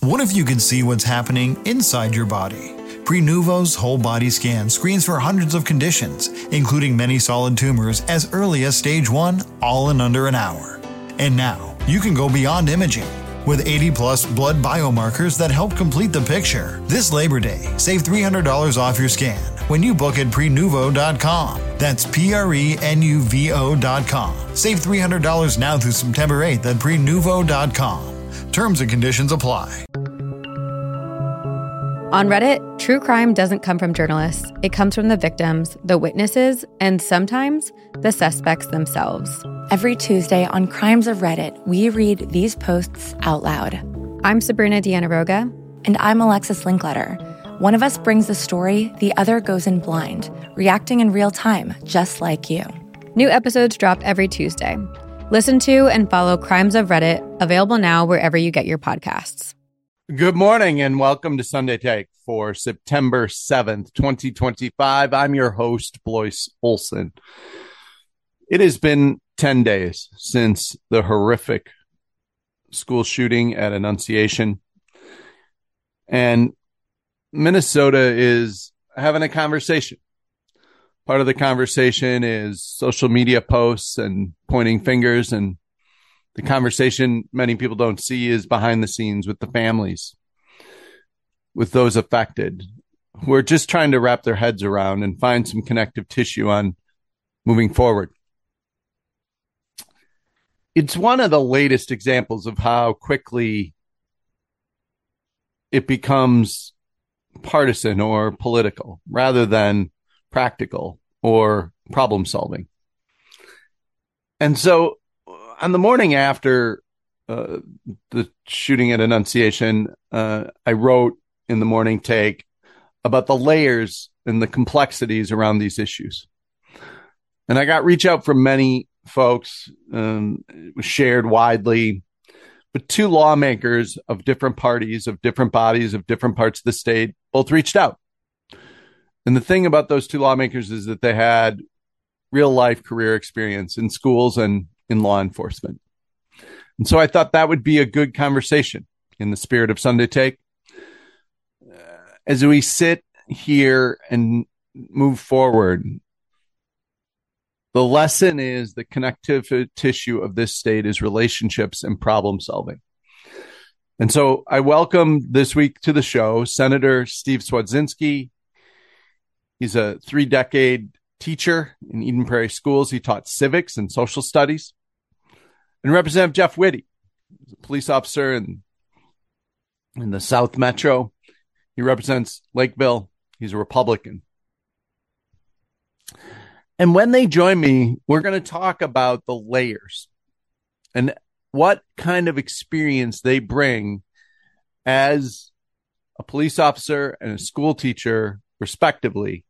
What if you could see what's happening inside your body? Prenuvo's whole body scan screens for hundreds of conditions, including many solid tumors as early as stage 1, all in under an hour. And now, you can go beyond imaging. With 80-plus blood biomarkers that help complete the picture. This Labor Day, save $300 off your scan when you book at Prenuvo.com. That's Prenuvo.com. Save $300 now through September 8th at Prenuvo.com. Terms and conditions apply. On Reddit, true crime doesn't come from journalists. It comes from the victims, the witnesses, and sometimes the suspects themselves. Every Tuesday on Crimes of Reddit, we read these posts out loud. I'm Sabrina Diana-Roga. And I'm Alexis Linkletter. One of us brings the story, the other goes in blind, reacting in real time, just like you. New episodes drop every Tuesday. Listen to and follow Crimes of Reddit, available now wherever you get your podcasts. Good morning and welcome to Sunday Take for September 7th, 2025. I'm your host, Blois Olson. It has been 10 days since the horrific school shooting at Annunciation. And Minnesota is having a conversation. Part of the conversation is social media posts and pointing fingers. And the conversation many people don't see is behind the scenes with the families, with those affected, who are just trying to wrap their heads around and find some connective tissue on moving forward. It's one of the latest examples of how quickly it becomes partisan or political rather than practical or problem solving. And so on the morning after the shooting at Annunciation, I wrote in the Morning Take about the layers and the complexities around these issues. And I got reach out from many folks. It was shared widely, but two lawmakers of different parties, of different bodies, of different parts of the state, both reached out. And the thing about those two lawmakers is that they had real life career experience in schools and in law enforcement. And so I thought that would be a good conversation in the spirit of Sunday Take. As we sit here and move forward, the lesson is the connective tissue of this state is relationships and problem solving. And so I welcome this week to the show Senator Steve Swedzinski. He's a 3-decade teacher in Eden Prairie schools. He taught civics and social studies. And Representative Jeff Witte, a police officer in the South Metro. He represents Lakeville. He's a Republican. And when they join me, we're going to talk about the layers and what kind of experience they bring as a police officer and a school teacher, respectively,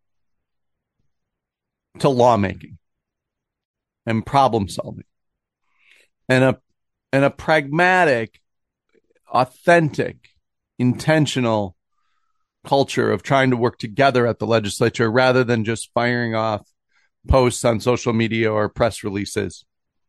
to lawmaking and problem solving and a pragmatic, authentic, intentional culture of trying to work together at the legislature rather than just firing off posts on social media or press releases.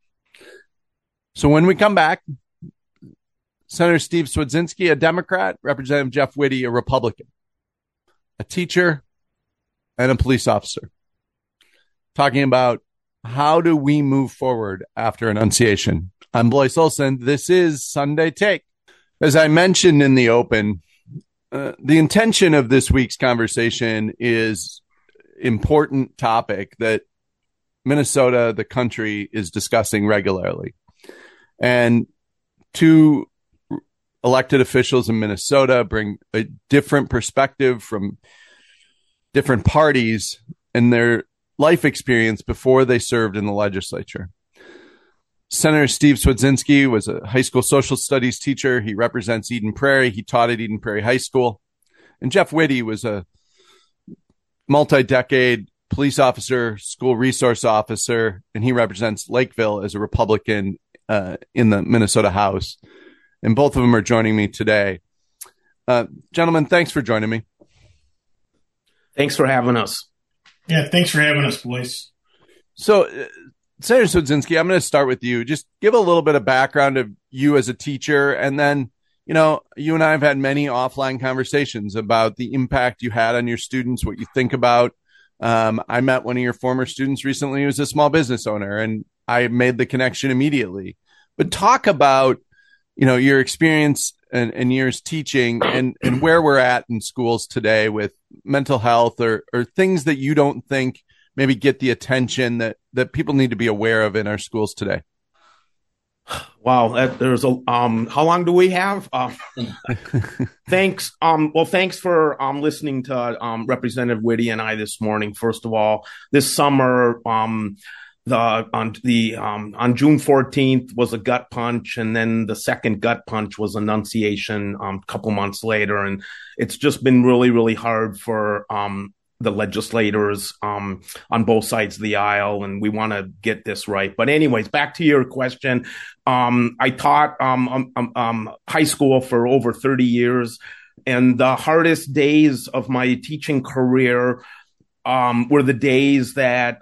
So when we come back, Senator Steve Swedzinski, a Democrat, Representative Jeff Witte, a Republican, a teacher and a police officer, talking about how do we move forward after Annunciation. I'm Blois Olson. This is Sunday Take. As I mentioned in the open, the intention of this week's conversation is important topic that Minnesota, the country, is discussing regularly. And two elected officials in Minnesota bring a different perspective from different parties and their life experience before they served in the legislature. Senator Steve Swedzinski was a high school social studies teacher. He represents Eden Prairie. He taught at Eden Prairie High School. And Jeff Witte was a multi-decade police officer, school resource officer, and he represents Lakeville as a Republican in the Minnesota House. And both of them are joining me today. Gentlemen, thanks for joining me. Thanks for having us. Yeah, thanks for having us, Blois. So, Senator Swedzinski, I'm going to start with you. Just give a little bit of background of you as a teacher, and then you and I have had many offline conversations about the impact you had on your students, what you think about. I met one of your former students recently who's a small business owner, and I made the connection immediately. But talk about, your experience and years teaching and where we're at in schools today with mental health or things that you don't think maybe get the attention that people need to be aware of in our schools today. Wow, there's how long do we have? Thanks. Thanks for listening to Representative Witte and I this morning. First of all, this summer, on June 14th was a gut punch, and then the second gut punch was Annunciation a couple months later, and it's just been really, really hard for the legislators on both sides of the aisle, and we want to get this right. But anyways, back to your question. I taught high school for over 30 years, and the hardest days of my teaching career were the days that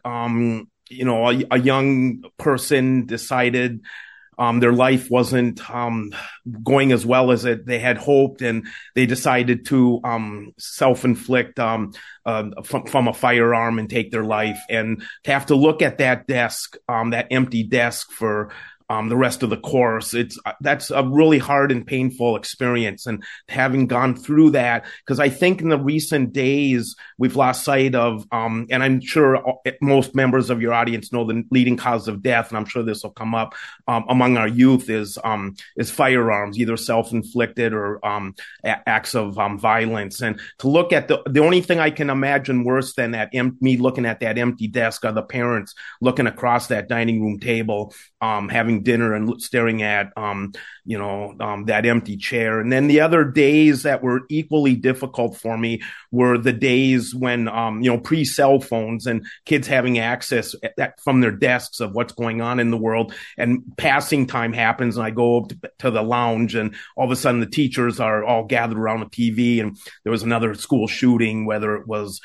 a young person decided their life wasn't going as well as they had hoped, and they decided to self-inflict from a firearm and take their life. And to have to look at that desk, that empty desk for the rest of the course, that's a really hard and painful experience. And having gone through that, because I think in the recent days we've lost sight of, and I'm sure most members of your audience know the leading cause of death, and I'm sure this will come up among our youth is firearms, either self-inflicted or acts of violence. And to look at the only thing I can imagine worse than that, me looking at that empty desk, are the parents looking across that dining room table, having dinner and staring at, that empty chair. And then the other days that were equally difficult for me were the days when, pre-cell phones and kids having access from their desks of what's going on in the world, and passing time happens. And I go up to the lounge, and all of a sudden the teachers are all gathered around the TV. And there was another school shooting, whether it was,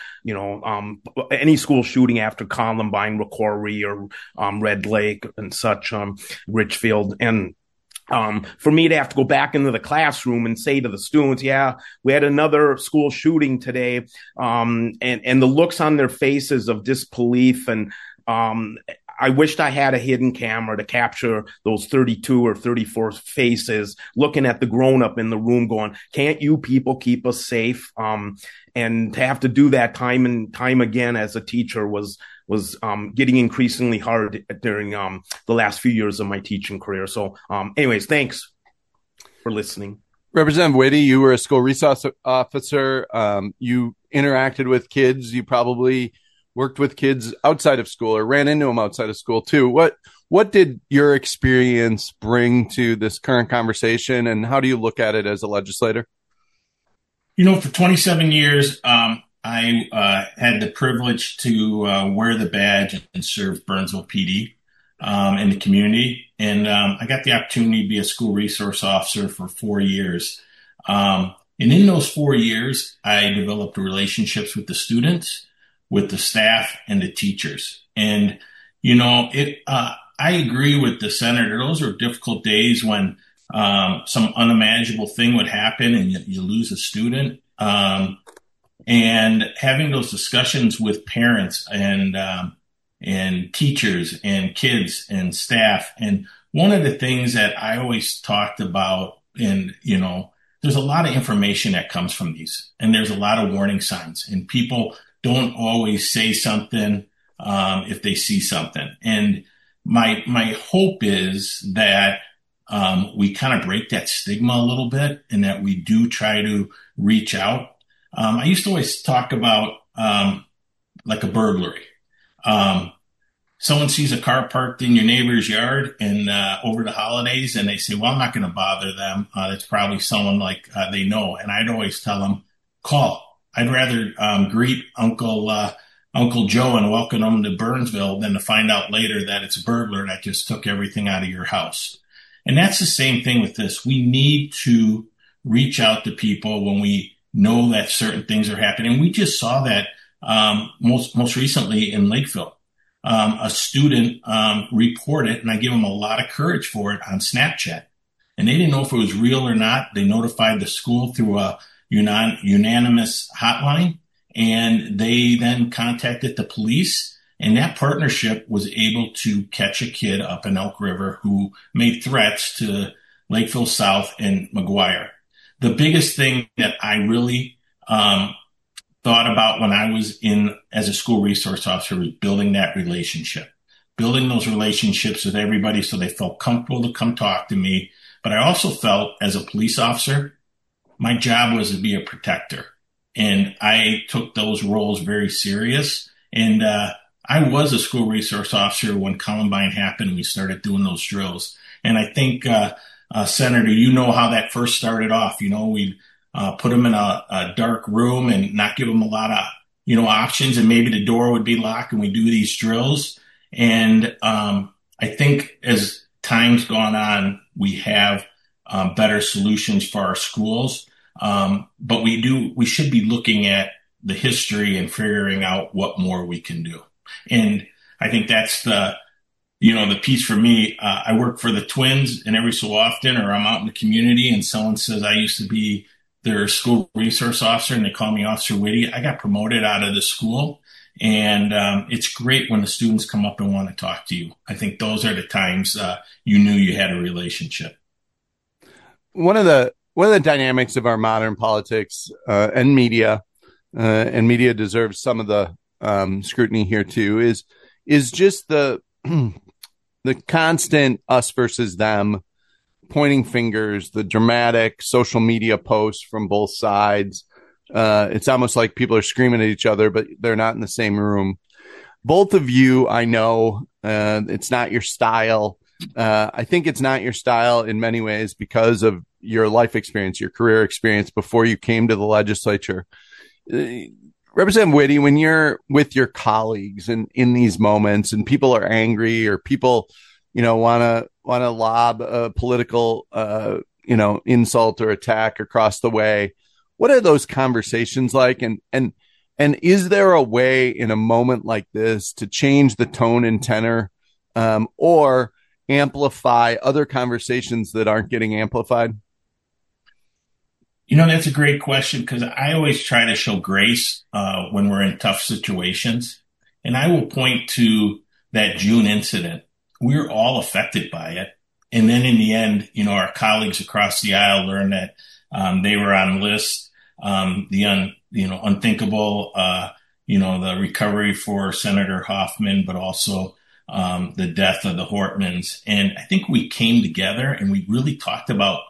any school shooting after Columbine, Rocori, or Red Lake and such, Richfield. And for me to have to go back into the classroom and say to the students, yeah, we had another school shooting today, and the looks on their faces of disbelief, and I wished I had a hidden camera to capture those 32 or 34 faces looking at the grown-up in the room going, can't you people keep us safe? And to have to do that time and time again as a teacher was getting increasingly hard during the last few years of my teaching career. So anyways, thanks for listening. Representative Witte, you were a school resource officer. You interacted with kids. You probably worked with kids outside of school or ran into them outside of school too. What did your experience bring to this current conversation, and how do you look at it as a legislator? For 27 years, I had the privilege to wear the badge and serve Burnsville PD in the community. And I got the opportunity to be a school resource officer for 4 years. And in those 4 years, I developed relationships with the students, with the staff, and the teachers. And, I agree with the senator. Those are difficult days when some unimaginable thing would happen and you lose a student. And having those discussions with parents and teachers and kids and staff. And one of the things that I always talked about, and, there's a lot of information that comes from these, and there's a lot of warning signs, and people don't always say something if they see something. And my hope is that we kind of break that stigma a little bit, and that we do try to reach out. I used to always talk about like a burglary. Someone sees a car parked in your neighbor's yard and over the holidays, and they say, well, I'm not going to bother them. It's probably someone like they know. And I'd always tell them, call. I'd rather greet Uncle Joe and welcome him to Burnsville than to find out later that it's a burglar that just took everything out of your house. And that's the same thing with this. We need to reach out to people when we know that certain things are happening. And we just saw that most recently in Lakeville. A student reported, and I give him a lot of courage for it, on Snapchat. and they didn't know if it was real or not. They notified the school through a unanimous hotline, and they then contacted the police. And that partnership was able to catch a kid up in Elk River who made threats to Lakeville South and McGuire. The biggest thing that I really thought about when I was in as a school resource officer was building that relationship, building those relationships with everybody so they felt comfortable to come talk to me. But I also felt as a police officer, my job was to be a protector. And I took those roles very serious. And I was a school resource officer when Columbine happened and we started doing those drills. And I think, Senator, you know how that first started off. We'd put them in a dark room and not give them a lot of, options, and maybe the door would be locked, and we do these drills. And I think as time's gone on, we have better solutions for our schools. But we should be looking at the history and figuring out what more we can do. And I think that's the piece for me. I work for the Twins, and every so often, or I'm out in the community and someone says I used to be their school resource officer and they call me Officer Whitty. I got promoted out of the school, and it's great when the students come up and want to talk to you. I think those are the times you knew you had a relationship. One of the dynamics of our modern politics and media deserves some of the scrutiny here too, is just the constant us versus them, pointing fingers, the dramatic social media posts from both sides. It's almost like people are screaming at each other, but they're not in the same room. Both of you, I know, it's not your style. I think it's not your style in many ways because of your life experience, your career experience before you came to the legislature. Representative Whitty, when you're with your colleagues and in these moments and people are angry or people, want to lob a political, insult or attack across the way, what are those conversations like? And is there a way in a moment like this to change the tone and tenor, or amplify other conversations that aren't getting amplified? That's a great question, because I always try to show grace when we're in tough situations. And I will point to that June incident. We're all affected by it. And then in the end, our colleagues across the aisle learned that they were on lists, the unthinkable, the recovery for Senator Hoffman, but also the death of the Hortmans. And I think we came together and we really talked about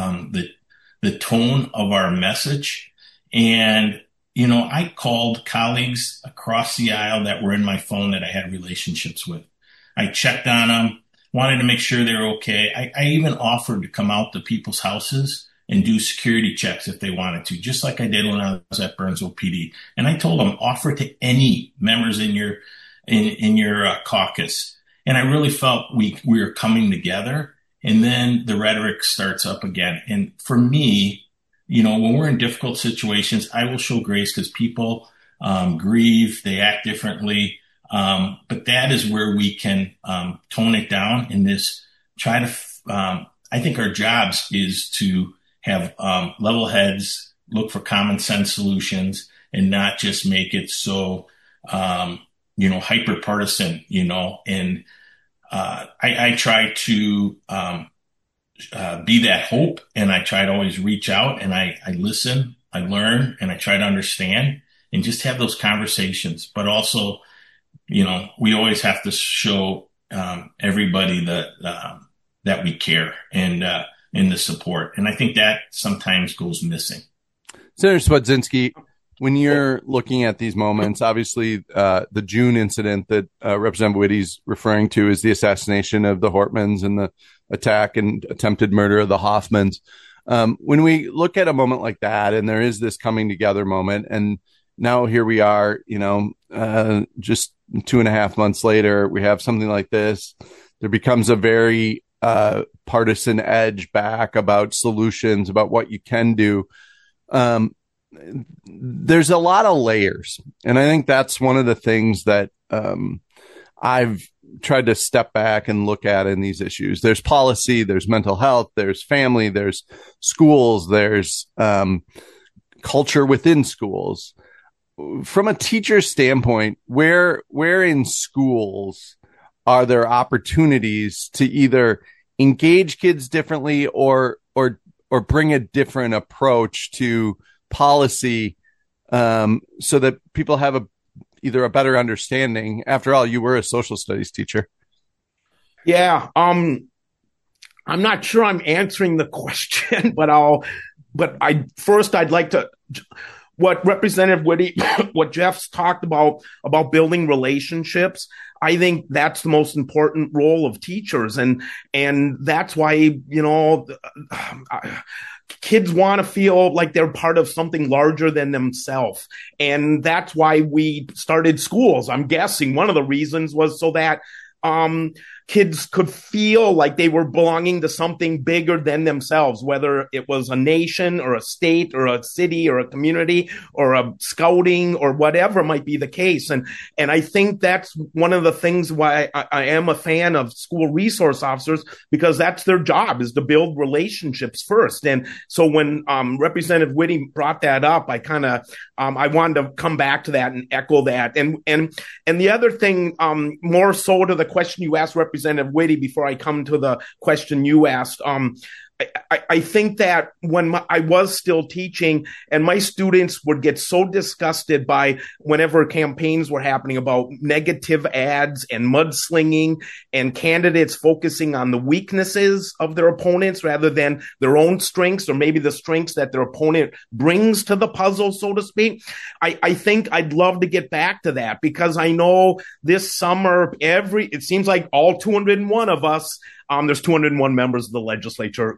the tone of our message. And, I called colleagues across the aisle that were in my phone that I had relationships with. I checked on them, wanted to make sure they were okay. I even offered to come out to people's houses and do security checks if they wanted to, just like I did when I was at Burnsville PD. And I told them, offer to any members in your caucus. And I really felt we were coming together. And then the rhetoric starts up again. And for me, when we're in difficult situations, I will show grace because people grieve, they act differently. But that is where we can tone it down in this, I think our jobs is to have level heads, look for common sense solutions, and not just make it so, hyper partisan, and I try to be that hope, and I try to always reach out, and I listen, I learn, and I try to understand and just have those conversations. But also, we always have to show everybody that we care and the support. And I think that sometimes goes missing. Senator Swedzinski, when you're looking at these moments, obviously the June incident that Representative Whitty's referring to is the assassination of the Hortmans and the attack and attempted murder of the Hoffmans. When we look at a moment like that, and there is this coming together moment, and now here we are, just 2.5 months later, we have something like this. There becomes a very partisan edge back about solutions, about what you can do. There's a lot of layers. And I think that's one of the things that I've tried to step back and look at in these issues. There's policy, there's mental health, there's family, there's schools, there's culture within schools. From a teacher standpoint, where in schools are there opportunities to either engage kids differently or bring a different approach to policy, so that people have either a better understanding? After all, you were a social studies teacher. Yeah. I'm not sure I'm answering the question, but I'd like to, what Representative Witte, what Jeff's talked about building relationships. I think that's the most important role of teachers. And that's why, kids want to feel like they're part of something larger than themselves. And that's why we started schools. I'm guessing one of the reasons was so that kids could feel like they were belonging to something bigger than themselves, whether it was a nation or a state or a city or a community or a scouting or whatever might be the case. And I think that's one of the things why I am a fan of school resource officers, because that's their job, is to build relationships first. And so when Representative Witte brought that up, I wanted to come back to that and echo that. And the other thing, more so to the question you asked Representative Witte before I come to the question you asked, I think that when I was still teaching and my students would get so disgusted by whenever campaigns were happening about negative ads and mudslinging and candidates focusing on the weaknesses of their opponents rather than their own strengths, or maybe the strengths that their opponent brings to the puzzle, so to speak. I think I'd love to get back to that, because I know this summer, it seems like all 201 of us, there's 201 members of the legislature,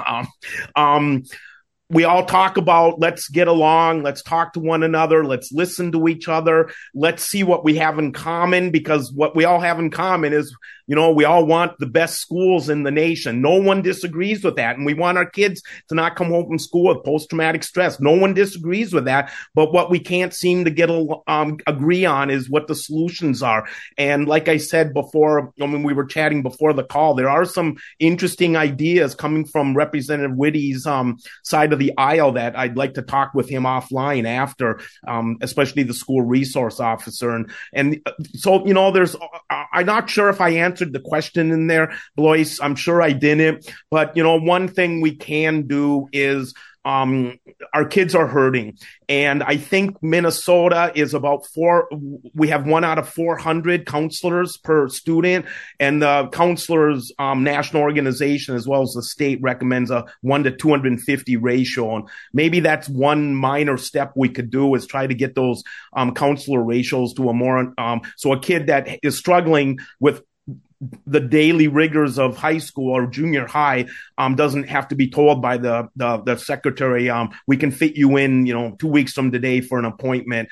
we all talk about, let's get along, let's talk to one another, let's listen to each other, let's see what we have in common, because what we all have in common is, we all want the best schools in the nation. No one disagrees with that. And we want our kids to not come home from school with post-traumatic stress. No one disagrees with that. But what we can't seem to agree on is what the solutions are. And like I said before, when we were chatting before the call, there are some interesting ideas coming from Representative Witte's side of the aisle that I'd like to talk with him offline after, especially the school resource officer. And so, I'm not sure if I answered the question in there, Blois. I'm sure I didn't. But, one thing we can do is our kids are hurting. And I think Minnesota is we have 1 out of 400 counselors per student. And the counselors national organization, as well as the state, recommends a 1 to 250 ratio. And maybe that's one minor step we could do, is try to get those counselor ratios to a more, so a kid that is struggling with the daily rigors of high school or junior high doesn't have to be told by the secretary, we can fit you in, 2 weeks from today for an appointment.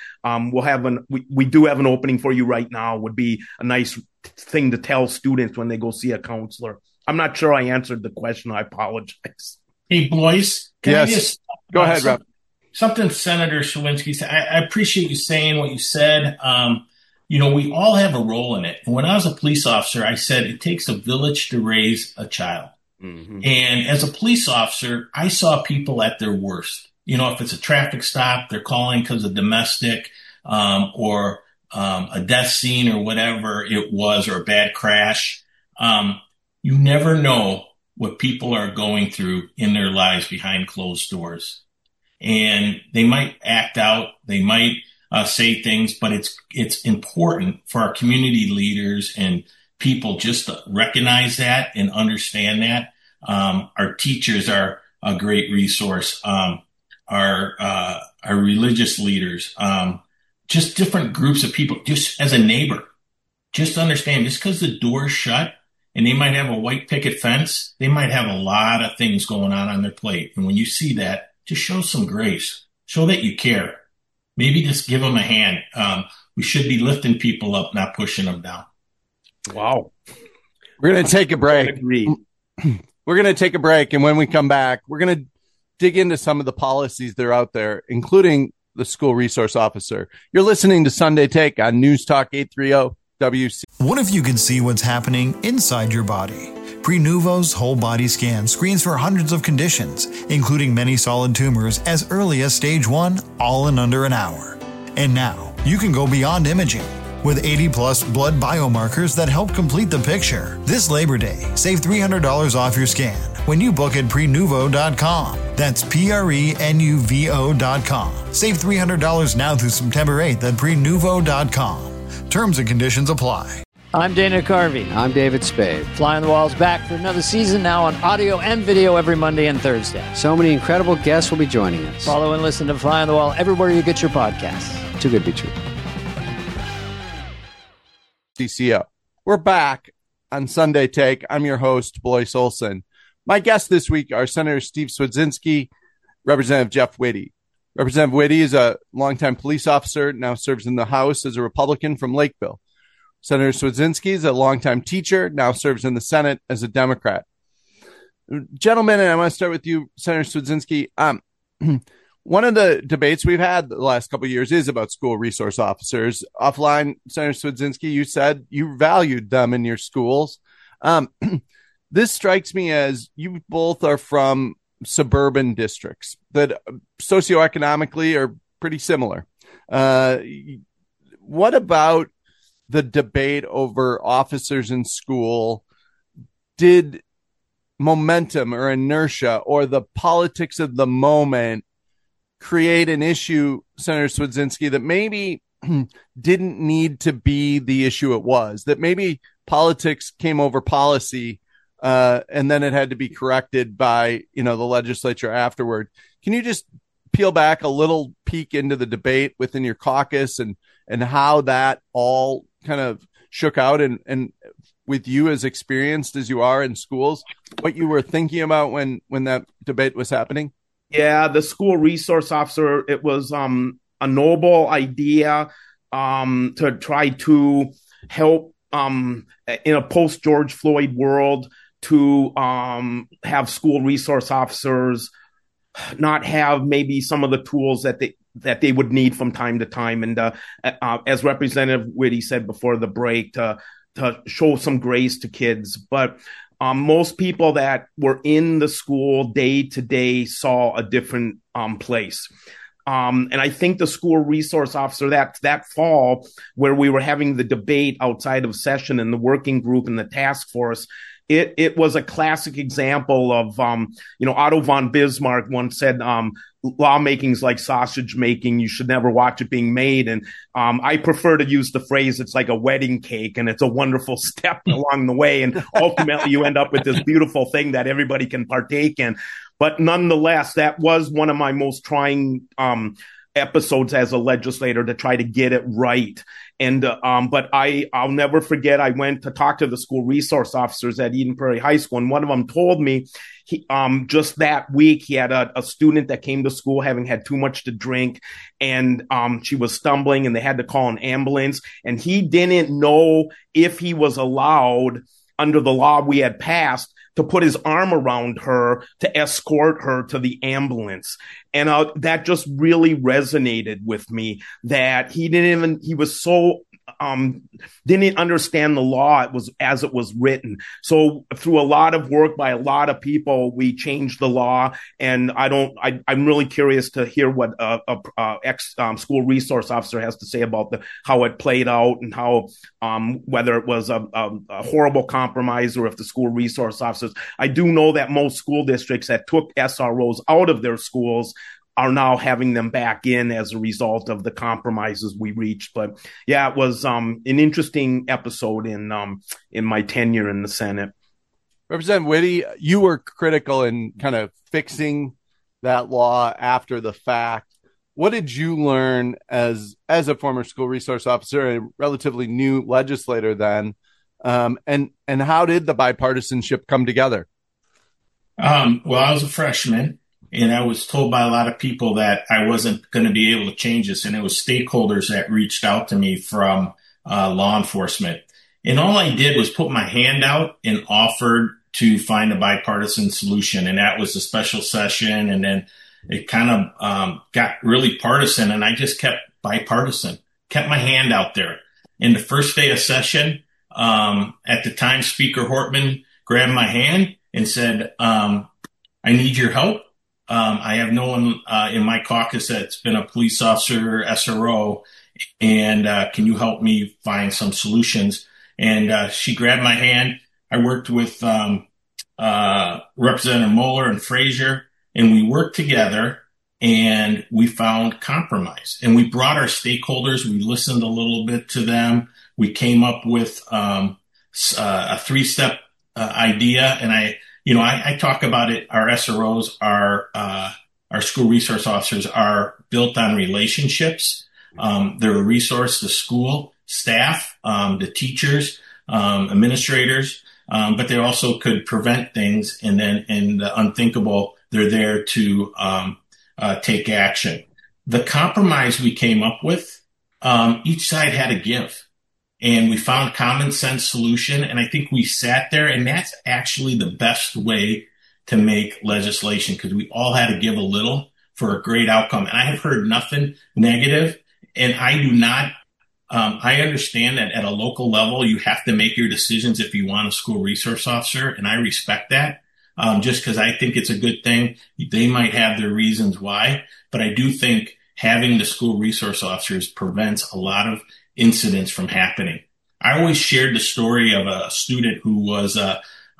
We do have an opening for you right now, would be a nice thing to tell students when they go see a counselor. I'm not sure I answered the question. I apologize. Hey, Blois, yes. I just go ahead, Rob? Something Senator Schawinski said. I appreciate you saying what you said. We all have a role in it. And when I was a police officer, I said it takes a village to raise a child. Mm-hmm. And as a police officer, I saw people at their worst. If it's a traffic stop, they're calling because of domestic, or a death scene or whatever it was, or a bad crash. You never know what people are going through in their lives behind closed doors. And they might act out, they might say things, but it's important for our community leaders and people just to recognize that and understand that. Our teachers are a great resource. Our religious leaders, just different groups of people, just as a neighbor, just understand, just because the door's shut and they might have a white picket fence, they might have a lot of things going on their plate. And when you see that, just show some grace, show that you care. Maybe just give them a hand. We should be lifting people up, not pushing them down. Wow. We're going to take a break. We're going to take a break. And when we come back, we're going to dig into some of the policies that are out there, including the school resource officer. You're listening to Sunday Take on News Talk 830 WC. What if you could see what's happening inside your body? Prenuvo's whole body scan screens for hundreds of conditions, including many solid tumors as early as stage 1, all in under an hour. And now, you can go beyond imaging. With 80-plus blood biomarkers that help complete the picture. This Labor Day, save $300 off your scan when you book at Prenuvo.com. That's Prenuvo.com. Save $300 now through September 8th at Prenuvo.com. Terms and conditions apply. I'm Dana Carvey. I'm David Spade. Fly on the Wall's back for another season now on audio and video every Monday and Thursday. So many incredible guests will be joining us. Follow and listen to Fly on the Wall everywhere you get your podcasts. Too good to be true. CCO. We're back on Sunday Take. I'm your host, Blois Olson. My guests this week are Senator Steve Swedzinski, Representative Jeff Whitty. Representative Whitty is a longtime police officer, now serves in the House as a Republican from Lakeville. Senator Swedzinski is a longtime teacher, now serves in the Senate as a Democrat. Gentlemen, and I want to start with you, Senator Swedzinski. One of the debates we've had the last couple of years is about school resource officers. Offline, Senator Swedzinski, you said you valued them in your schools. This strikes me as you both are from suburban districts that socioeconomically are pretty similar. What about the debate over officers in school? Did momentum or inertia or the politics of the moment create an issue, Senator Swedzinski, that maybe didn't need to be the issue it was, that maybe politics came over policy and then it had to be corrected by, the legislature afterward? Can you just peel back a little peek into the debate within your caucus and how that all kind of shook out and with you as experienced as you are in schools, what you were thinking about when that debate was happening? Yeah, the school resource officer, it was a noble idea to try to help in a post-George Floyd world to have school resource officers not have maybe some of the tools that they would need from time to time. And as Representative Whitty said before the break, to show some grace to kids. But most people that were in the school day to day saw a different place. And I think the school resource officer that fall, where we were having the debate outside of session in the working group and the task force, it was a classic example of, Otto von Bismarck once said, lawmaking's like sausage making. You should never watch it being made. And I prefer to use the phrase, it's like a wedding cake and it's a wonderful step along the way. And ultimately you end up with this beautiful thing that everybody can partake in. But nonetheless, that was one of my most trying episodes as a legislator, to try to get it right. And but I'll never forget, I went to talk to the school resource officers at Eden Prairie High School, and one of them told me just that week he had a student that came to school having had too much to drink, and she was stumbling and they had to call an ambulance, and he didn't know if he was allowed under the law we had passed to put his arm around her to escort her to the ambulance. And that just really resonated with me, that he was so, didn't understand the law. It was as it was written. So through a lot of work by a lot of people, we changed the law. And I'm really curious to hear what a school resource officer has to say about how it played out, and how, whether it was a horrible compromise or if the school resource officers. I do know that most school districts that took SROs out of their schools are now having them back in as a result of the compromises we reached. But yeah, it was an interesting episode in my tenure in the Senate. Representative Whitty, you were critical in kind of fixing that law after the fact. What did you learn as a former school resource officer, a relatively new legislator then? And how did the bipartisanship come together? Well, I was a freshman, and I was told by a lot of people that I wasn't going to be able to change this. And it was stakeholders that reached out to me from law enforcement. And all I did was put my hand out and offered to find a bipartisan solution. And that was a special session. And then it kind of got really partisan. And I just kept bipartisan, kept my hand out there. And the first day of session, at the time, Speaker Hortman grabbed my hand and said, I need your help. I have no one in my caucus that's been a police officer, SRO, and can you help me find some solutions? And she grabbed my hand. I worked with Representative Moeller and Frazier, and we worked together, and we found compromise. And we brought our stakeholders. We listened a little bit to them. We came up with a 3-step idea, and I talk about it. Our SROs, our school resource officers, are built on relationships. They're a resource to school staff, the teachers, administrators, but they also could prevent things. And then in the unthinkable, they're there to take action. The compromise we came up with, each side had a give. And we found common sense solution. And I think we sat there, and that's actually the best way to make legislation, because we all had to give a little for a great outcome. And I have heard nothing negative. And I do not, I understand that at a local level, you have to make your decisions if you want a school resource officer. And I respect that, just because I think it's a good thing. They might have their reasons why, but I do think having the school resource officers prevents a lot of incidents from happening. I always shared the story of a student who was a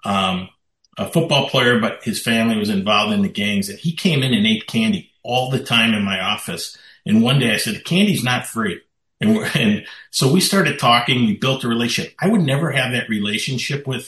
football player, but his family was involved in the gangs, and he came in and ate candy all the time in my office. And one day I said, candy's not free. And so we started talking. We built a relationship. I would never have that relationship with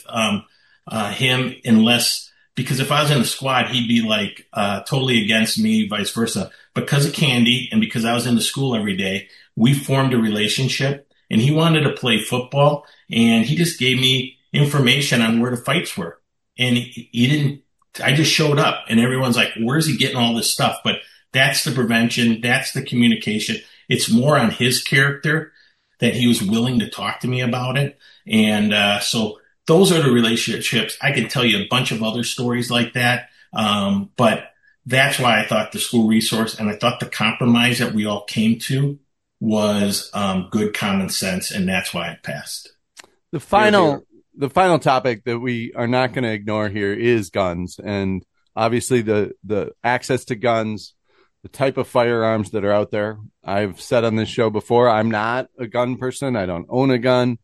him unless, because if I was in the squad, he'd be like totally against me, vice versa. Because of candy and because I was in the school every day, we formed a relationship, and he wanted to play football, and he just gave me information on where the fights were. And he didn't, I just showed up, and everyone's like, where's he getting all this stuff? But that's the prevention. That's the communication. It's more on his character that he was willing to talk to me about it. And so those are the relationships. I can tell you a bunch of other stories like that. But that's why I thought the school resource, and I thought the compromise that we all came to was good common sense, and that's why it passed. The final topic that we are not going to ignore here is guns, and obviously the access to guns, the type of firearms that are out there. I've said on this show before, I'm not a gun person. I don't own a gun,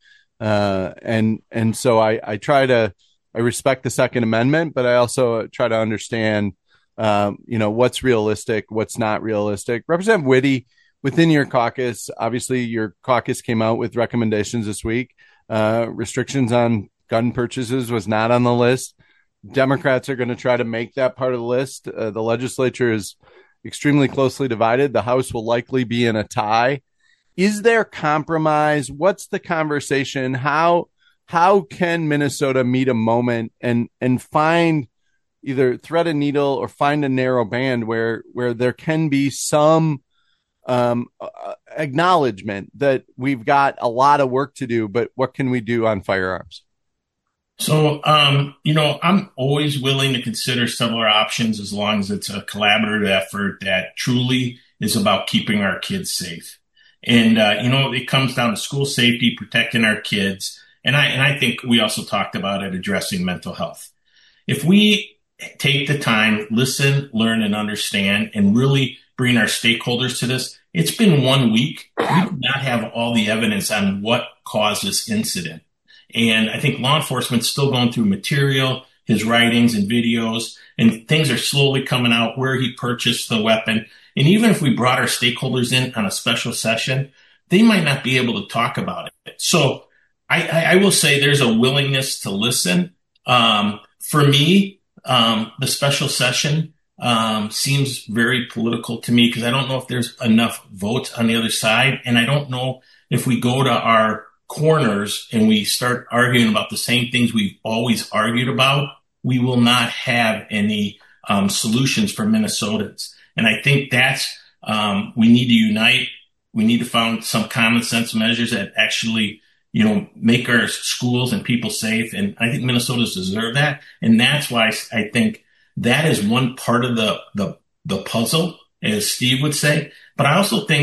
and so I respect the Second Amendment, but I also try to understand, what's realistic, what's not realistic. Representative Witte, within your caucus, obviously your caucus came out with recommendations this week. Restrictions on gun purchases was not on the list. Democrats are going to try to make that part of the list. The legislature is extremely closely divided. The House will likely be in a tie. Is there compromise? What's the conversation? How can Minnesota meet a moment and find either thread a needle or find a narrow band where there can be some acknowledgement that we've got a lot of work to do, but what can we do on firearms? So, I'm always willing to consider several options as long as it's a collaborative effort that truly is about keeping our kids safe. And, it comes down to school safety, protecting our kids. And I think we also talked about it, addressing mental health. If we take the time, listen, learn, and understand, and really bring our stakeholders to this, it's been 1 week. We do not have all the evidence on what caused this incident. And I think law enforcement's still going through material, his writings and videos, and things are slowly coming out where he purchased the weapon. And even if we brought our stakeholders in on a special session, they might not be able to talk about it. So I will say there's a willingness to listen. For me, the special session seems very political to me, because I don't know if there's enough votes on the other side. And I don't know if we go to our corners and we start arguing about the same things we've always argued about, we will not have any solutions for Minnesotans. And I think that's, we need to unite. We need to find some common sense measures that actually, make our schools and people safe. And I think Minnesotans deserve that. And that's why I think that is one part of the puzzle, as Steve would say. But I also think,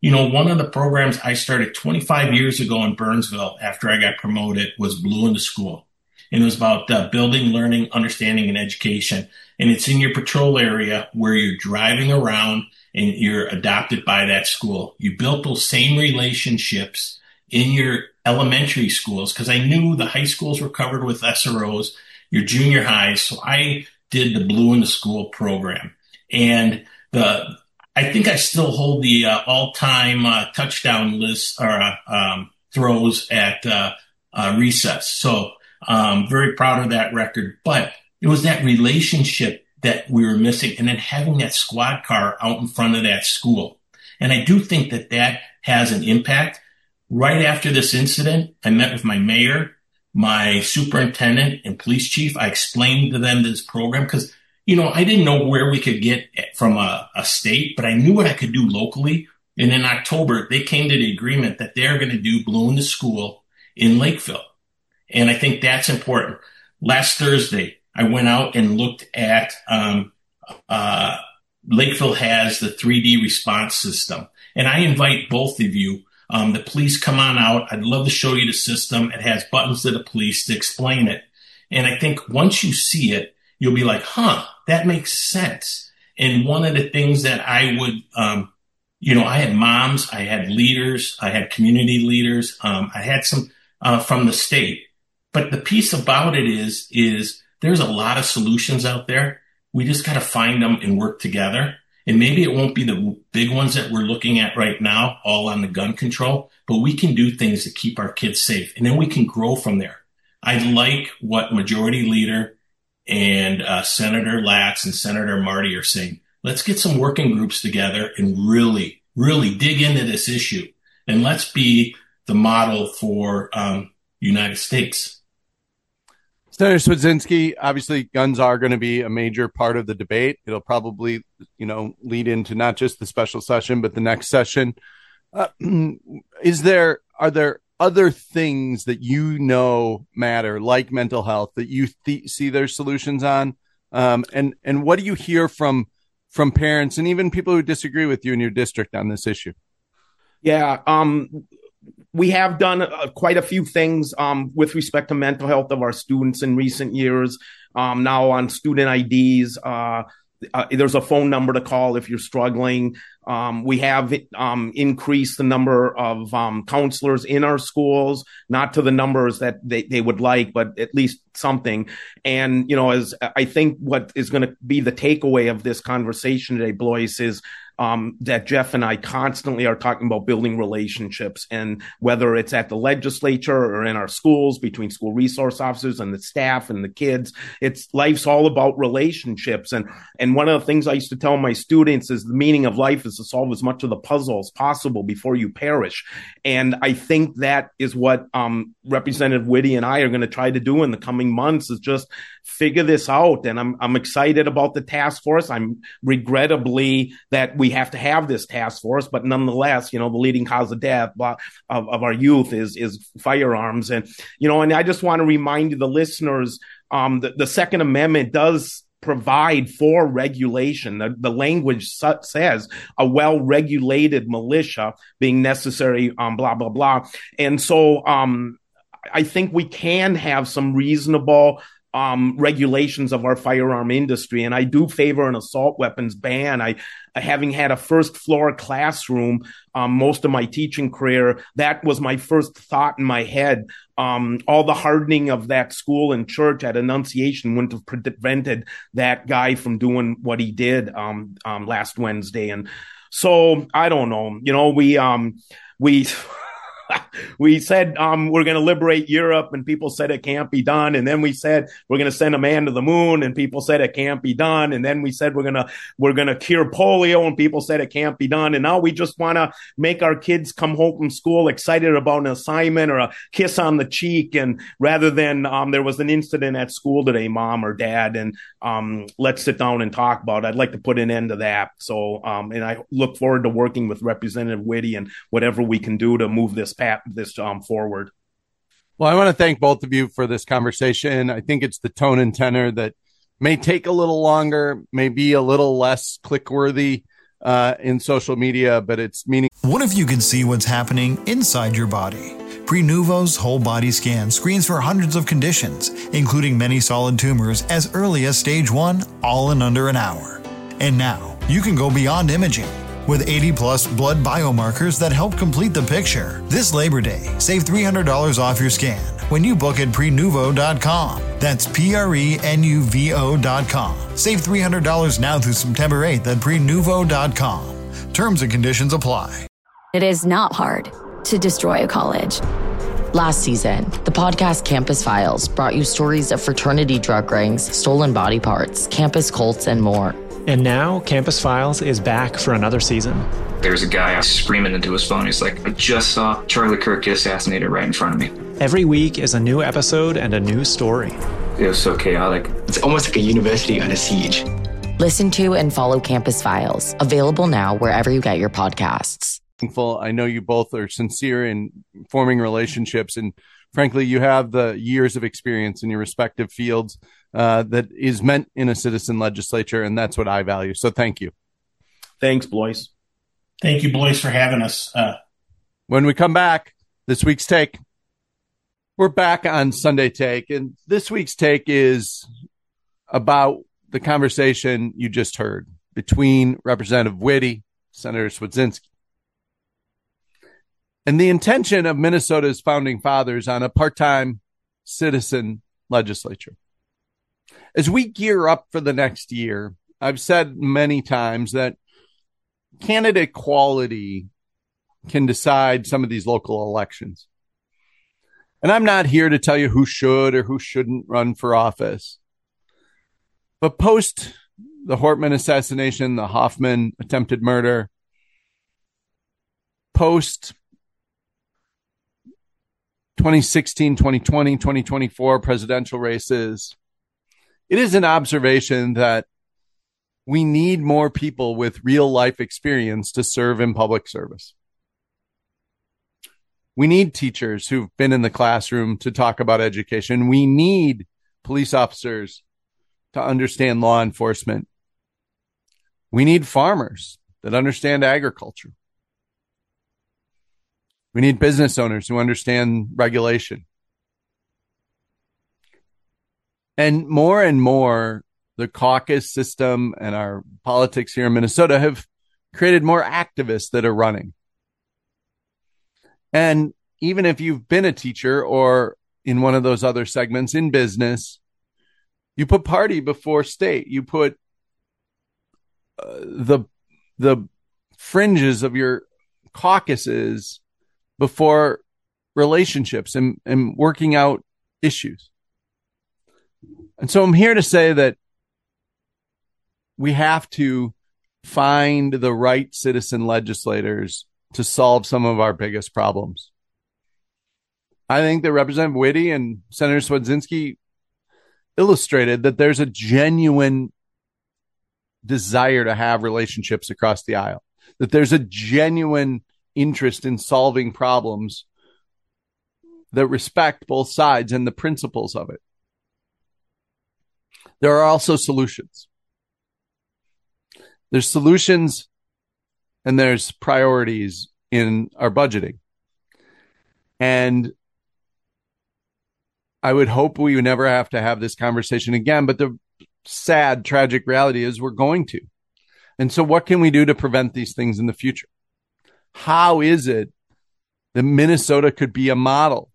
One of the programs I started 25 years ago in Burnsville after I got promoted was Blue in the School. And it was about building, learning, understanding, and education. And it's in your patrol area where you're driving around and you're adopted by that school. You built those same relationships in your elementary schools, because I knew the high schools were covered with SROs, your junior highs. So I did the Blue in the School program. And I think I still hold the all-time touchdown list or throws at recess. So very proud of that record. But it was that relationship that we were missing, and then having that squad car out in front of that school. And I do think that that has an impact. Right after this incident, I met with my mayor, my superintendent, and police chief. I explained to them this program because, I didn't know where we could get from a state, but I knew what I could do locally. And in October, they came to the agreement that they're going to do Blue in the School in Lakeville. And I think that's important. Last Thursday, I went out and looked at Lakeville has the 3D response system. And I invite both of you, the police, come on out. I'd love to show you the system. It has buttons to the police to explain it. And I think once you see it, you'll be like, that makes sense. And one of the things that I would, I had moms, I had leaders, I had community leaders, I had some from the state. But the piece about it is there's a lot of solutions out there. We just got to find them and work together. And maybe it won't be the big ones that we're looking at right now, all on the gun control, but we can do things to keep our kids safe. And then we can grow from there. I like what Majority Leader and Senator Latz and Senator Marty are saying. Let's get some working groups together and really, really dig into this issue. And let's be the model for United States. Senator Swedzinski, obviously guns are going to be a major part of the debate. It'll probably, lead into not just the special session, but the next session. Are there other things that matter, like mental health, that you see there's solutions on? And what do you hear from parents and even people who disagree with you in your district on this issue? Yeah, we have done quite a few things with respect to mental health of our students in recent years. Now on student IDs, there's a phone number to call if you're struggling. We have increased the number of counselors in our schools, not to the numbers that they would like, but at least something. And, as I think what is going to be the takeaway of this conversation today, Blois, is that Jeff and I constantly are talking about building relationships, and whether it's at the legislature or in our schools between school resource officers and the staff and the kids, life's all about relationships. And one of the things I used to tell my students is the meaning of life is to solve as much of the puzzle as possible before you perish. And I think that is what Representative Witte and I are going to try to do in the coming months, is just figure this out. And I'm excited about the task force. I'm regrettably that we have to have this task force, but nonetheless, the leading cause of death of our youth is firearms. And, and I just want to remind you, the listeners, the Second Amendment does provide for regulation. The language says a well-regulated militia being necessary, blah, blah, blah. And so I think we can have some reasonable regulations of our firearm industry. And I do favor an assault weapons ban. Having had a first floor classroom most of my teaching career, that was my first thought in my head. All the hardening of that school and church at Annunciation wouldn't have prevented that guy from doing what he did last Wednesday. And so I don't know, we said we're going to liberate Europe, and people said it can't be done. And then we said we're going to send a man to the moon, and people said it can't be done. And then we said we're going to cure polio, and people said it can't be done. And now we just want to make our kids come home from school excited about an assignment or a kiss on the cheek, and rather than there was an incident at school today, mom or dad, and let's sit down and talk about it. I'd like to put an end to that. So and I look forward to working with Representative Witte and whatever we can do to move this forward. Well, I want to thank both of you for this conversation. I think it's the tone and tenor that may take a little longer, may be a little less click-worthy, in social media, but it's meaning. What if you could see what's happening inside your body? Prenuvo's whole body scan screens for hundreds of conditions, including many solid tumors as early as stage 1, all in under an hour. And now, you can go beyond imaging. With 80-plus blood biomarkers that help complete the picture. This Labor Day, save $300 off your scan when you book at Prenuvo.com. That's Prenuvo.com. Save $300 now through September 8th at Prenuvo.com. Terms and conditions apply. It is not hard to destroy a college. Last season, the podcast Campus Files brought you stories of fraternity drug rings, stolen body parts, campus cults, and more. And now, Campus Files is back for another season. There's a guy screaming into his phone. He's like, I just saw Charlie Kirk get assassinated right in front of me. Every week is a new episode and a new story. It was so chaotic. It's almost like a university under siege. Listen to and follow Campus Files, available now wherever you get your podcasts. I know you both are sincere in forming relationships, and frankly, you have the years of experience in your respective fields that is meant in a citizen legislature, and that's what I value. So thank you. Thanks, Blois. Thank you, Blois, for having us. When we come back, this week's take. We're back on Sunday Take, and this week's take is about the conversation you just heard between Representative Witte, Senator Swedzinski, and the intention of Minnesota's founding fathers on a part-time citizen legislature. As we gear up for the next year, I've said many times that candidate quality can decide some of these local elections. And I'm not here to tell you who should or who shouldn't run for office. But post the Hortman assassination, the Hoffman attempted murder, post 2016, 2020, 2024 presidential races, it is an observation that we need more people with real life experience to serve in public service. We need teachers who've been in the classroom to talk about education. We need police officers to understand law enforcement. We need farmers that understand agriculture. We need business owners who understand regulation. And more, the caucus system and our politics here in Minnesota have created more activists that are running. And even if you've been a teacher or in one of those other segments in business, you put party before state. You put the fringes of your caucuses before relationships and working out issues. And so I'm here to say that we have to find the right citizen legislators to solve some of our biggest problems. I think that Representative Witte and Senator Swedzinski illustrated that there's a genuine desire to have relationships across the aisle, that there's a genuine interest in solving problems that respect both sides and the principles of it. There are also solutions. There's solutions and there's priorities in our budgeting. And I would hope we would never have to have this conversation again, but the sad, tragic reality is we're going to. And so what can we do to prevent these things in the future? How is it that Minnesota could be a model?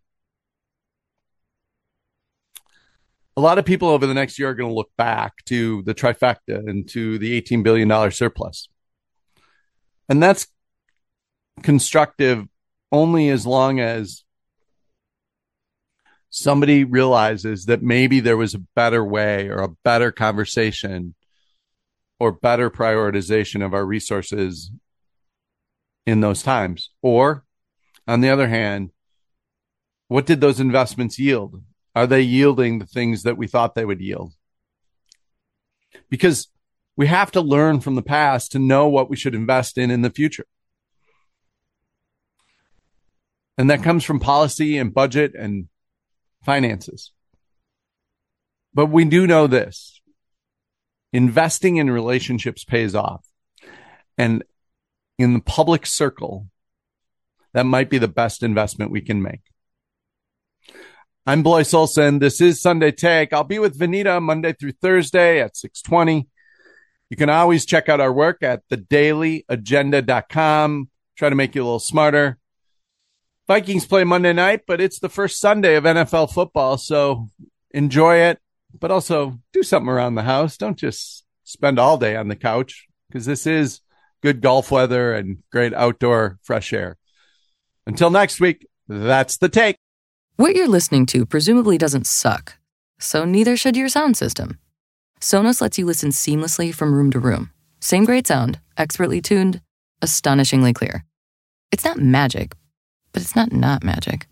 A lot of people over the next year are going to look back to the trifecta and to the $18 billion surplus. And that's constructive only as long as somebody realizes that maybe there was a better way or a better conversation or better prioritization of our resources in those times. Or, on the other hand, what did those investments yield? Are they yielding the things that we thought they would yield? Because we have to learn from the past to know what we should invest in the future. And that comes from policy and budget and finances. But we do know this. Investing in relationships pays off. And in the public circle, that might be the best investment we can make. I'm Blois Olson. This is Sunday Take. I'll be with Vanita Monday through Thursday at 6:20. You can always check out our work at thedailyagenda.com. Try to make you a little smarter. Vikings play Monday night, but it's the first Sunday of NFL football, so enjoy it, but also do something around the house. Don't just spend all day on the couch, because this is good golf weather and great outdoor fresh air. Until next week, that's the take. What you're listening to presumably doesn't suck, so neither should your sound system. Sonos lets you listen seamlessly from room to room. Same great sound, expertly tuned, astonishingly clear. It's not magic, but it's not magic.